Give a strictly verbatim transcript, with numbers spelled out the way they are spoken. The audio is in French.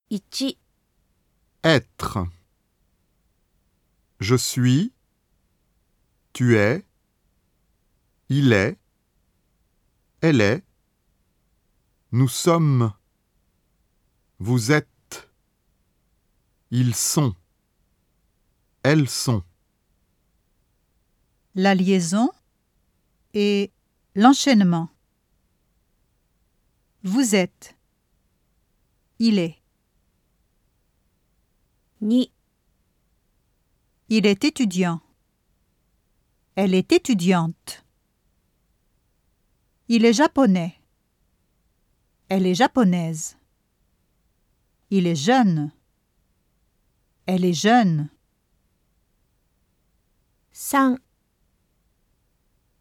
いち、 Être. Je suis, tu es, il est, elle est, nous sommes, vous êtes, ils sont, elles sont. La liaison et l'enchaînement. Vous êtes. Il est. に、 Il est étudiant. Elle est étudiante. Il est japonais. Elle est japonaise. Il est jeune. Elle est jeune. さん、 Vous êtes chinois ?